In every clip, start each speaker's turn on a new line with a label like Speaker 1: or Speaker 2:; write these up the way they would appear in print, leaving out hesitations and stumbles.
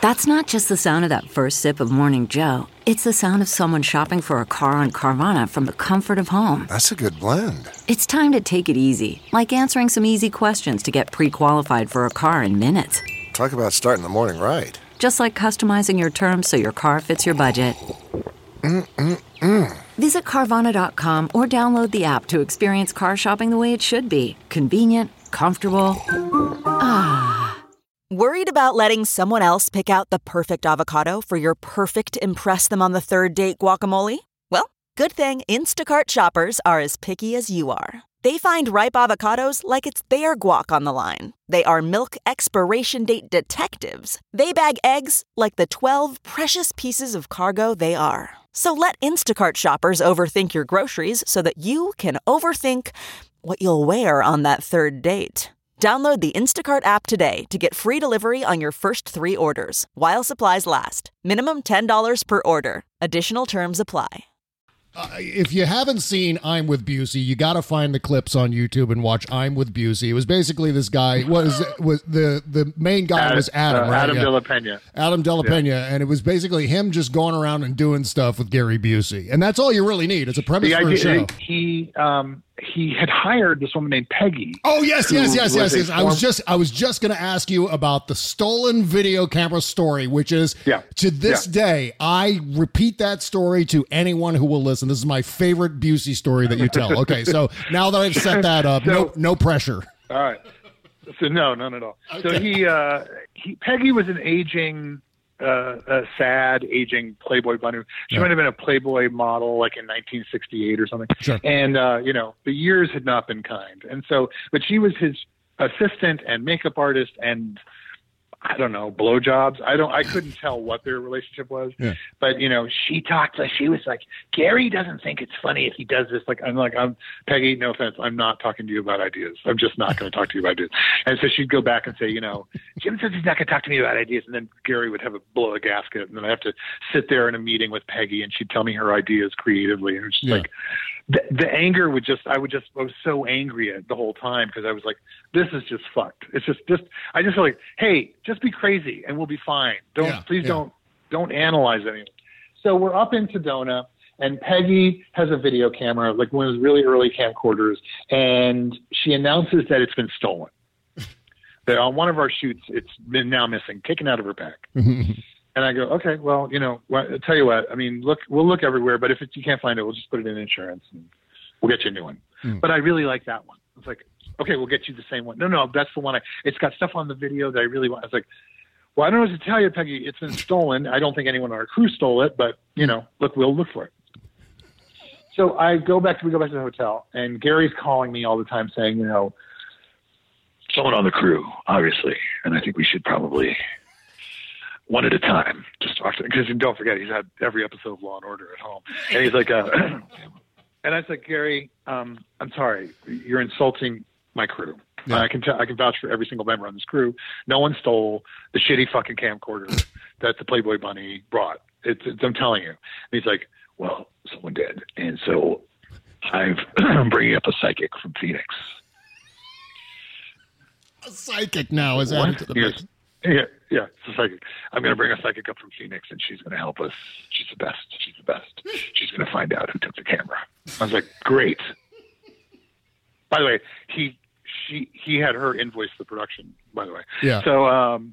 Speaker 1: That's not just the sound of that first sip of Morning Joe. It's the sound of someone shopping for a car on Carvana from the comfort of home.
Speaker 2: That's a good blend.
Speaker 1: It's time to take it easy, like answering some easy questions to get pre-qualified for a car in minutes.
Speaker 2: Talk about starting the morning right.
Speaker 1: Just like customizing your terms so your car fits your budget. Visit Carvana.com or download the app to experience car shopping the way it should be. Convenient, comfortable.
Speaker 3: Worried about letting someone else pick out the perfect avocado for your perfect impress them on the third date guacamole? Well, good thing Instacart shoppers are as picky as you are. They find ripe avocados like it's their guac on the line. They are milk expiration date detectives. They bag eggs like the 12 precious pieces of cargo they are. So let Instacart shoppers overthink your groceries so that you can overthink what you'll wear on that third date. Download the Instacart app today to get free delivery on your first 3 orders, while supplies last. Minimum $10 per order. Additional terms apply.
Speaker 4: If you haven't seen I'm with Busey, you got to find the clips on YouTube and watch I'm with Busey. It was basically this guy was the main guy was Adam, right?
Speaker 5: Adam De La Pena.
Speaker 4: Adam De La Pena, and it was basically him just going around and doing stuff with Gary Busey, and that's all you really need. It's a premise for a show.
Speaker 5: He had hired this woman named Peggy.
Speaker 4: Oh yes. I was just going to ask you about the stolen video camera story, which is to this day I repeat that story to anyone who will listen. This is my favorite Busey story that you tell. Okay, so now that I've set that up, no pressure.
Speaker 5: All right. So no, none at all. Okay. So Peggy was an aging. A sad, aging Playboy bunny. She might have been a Playboy model like in 1968 or something.
Speaker 4: Sure.
Speaker 5: And, the years had not been kind. And so, but she was his assistant and makeup artist and, I don't know, blowjobs. I couldn't tell what their relationship was. Yeah. But, she was like, Gary doesn't think it's funny if he does this. I'm Peggy, no offense. I'm not talking to you about ideas. I'm just not going to talk to you about ideas. And so she'd go back and say, Jim says he's not going to talk to me about ideas. And then Gary would have blow a gasket. And then I have to sit there in a meeting with Peggy and she'd tell me her ideas creatively. And it was just like, the anger I was so angry at the whole time because I was like, this is just fucked. It's just I just feel like, hey, just be crazy and we'll be fine. Don't analyze anything. So we're up in Sedona and Peggy has a video camera, like one of those really early camcorders, and she announces that it's been stolen. That on one of our shoots, it's been now missing, taken out of her bag. And I go, okay, well, I'll tell you what, I mean, we'll look everywhere, but if you can't find it, we'll just put it in insurance and we'll get you a new one. But I really like that one. It's like, okay, we'll get you the same one. No, that's the one it's got stuff on the video that I really want. I was like, well, I don't know what to tell you, Peggy. It's been stolen. I don't think anyone on our crew stole it, but, we'll look for it. So we go back to the hotel, and Gary's calling me all the time saying, someone on the crew, obviously, and I think we should probably one at a time just talk to him. Because don't forget, he's had every episode of Law and Order at home. And he's like, and I was like, Gary, I'm sorry, you're insulting my crew. Yeah. I can vouch for every single member on this crew. No one stole the shitty fucking camcorder that the Playboy bunny brought. I'm telling you. And he's like, well, someone did. And so I'm bringing up a psychic from Phoenix.
Speaker 4: A psychic now is added to the mix.
Speaker 5: Yeah, it's a psychic. I'm going to bring a psychic up from Phoenix, and she's going to help us. She's the best. She's going to find out who took the camera. I was like, great. By the way, he had her invoice the production, by the way.
Speaker 4: Yeah.
Speaker 5: So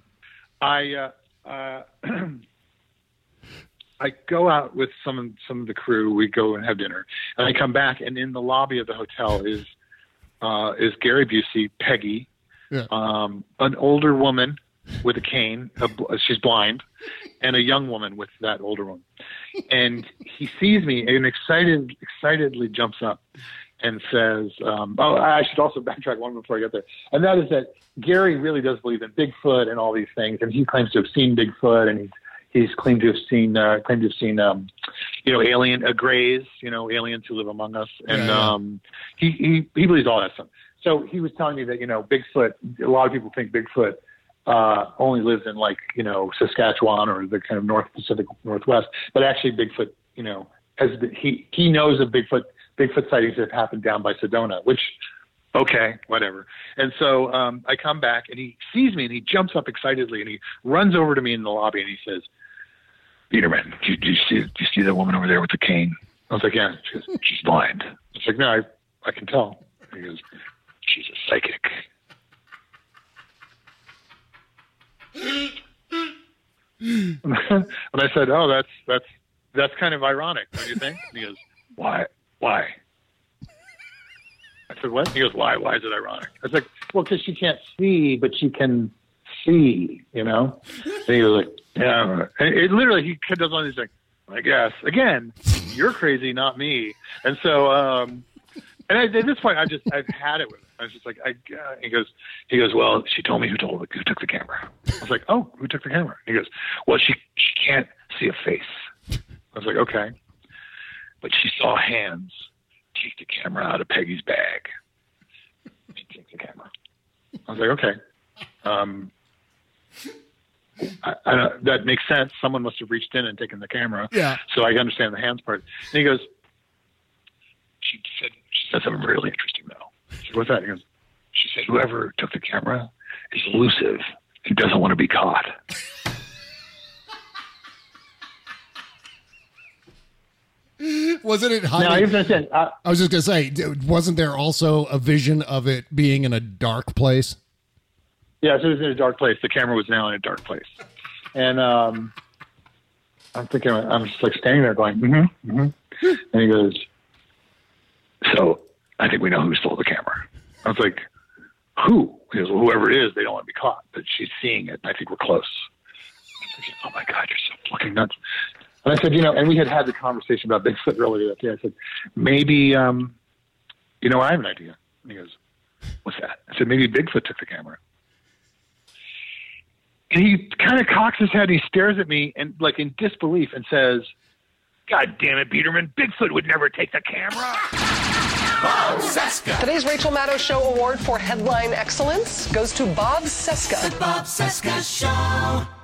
Speaker 5: I go out with some of the crew. We go and have dinner, and I come back, and in the lobby of the hotel is Gary Busey, Peggy, an older woman with a cane. She's blind, and a young woman with that older woman. And he sees me and excitedly jumps up and says, I should also backtrack one before I get there. And that is that Gary really does believe in Bigfoot and all these things. And he claims to have seen Bigfoot, and he's claimed to have seen, greys, aliens who live among us. And, he believes all that stuff. So he was telling me that, Bigfoot, a lot of people think Bigfoot, only lives in Saskatchewan or the kind of North Pacific Northwest, but actually Bigfoot, he knows of Bigfoot sightings that have happened down by Sedona, which okay, whatever. And so I come back, and he sees me, and he jumps up excitedly, and he runs over to me in the lobby, and he says, Biederman, do you see that woman over there with the cane? I was like, yeah. She goes, she's blind. I was like, no, I can tell. He goes, she's a psychic. And I said, oh, that's kind of ironic, don't you think? And he goes, why? I said, what? He goes, why? Why is it ironic? I was like, well, because she can't see, but she can see, you know? And he was like, yeah. And it literally, he does one of these things, I guess. Again, you're crazy, not me. And so, and at this point, I've had it with him. I was just like, he goes, well, she told me who took the camera. I was like, oh, who took the camera? He goes, well, she can't see a face. I was like, okay. But she saw hands take the camera out of Peggy's bag. She took the camera. I was like, okay. That makes sense. Someone must have reached in and taken the camera.
Speaker 4: Yeah.
Speaker 5: So I understand the hands part. And he goes, she said something really interesting, though. I said, what's that? He goes, she said, whoever took the camera is elusive and doesn't want to be caught.
Speaker 4: Wasn't it hiding?
Speaker 5: No, I
Speaker 4: was just going to say, wasn't there also a vision of it being in a dark place?
Speaker 5: Yeah, so it was in a dark place. The camera was now in a dark place. And I'm thinking, I'm just like standing there going, mm-hmm. And he goes, so I think we know who stole the camera. I was like, who? He goes, well, whoever it is, they don't want to be caught, but she's seeing it. And I think we're close. I said, oh my God, you're so fucking nuts. And I said, and we had the conversation about Bigfoot earlier that day. I said, maybe, I have an idea. And he goes, what's that? I said, maybe Bigfoot took the camera. And he kind of cocks his head. He stares at me and like in disbelief and says, God damn it, Biederman, Bigfoot would never take the camera.
Speaker 6: Bob Cesca. Today's Rachel Maddow Show Award for Headline Excellence goes to Bob Cesca.
Speaker 7: The Bob Cesca Show.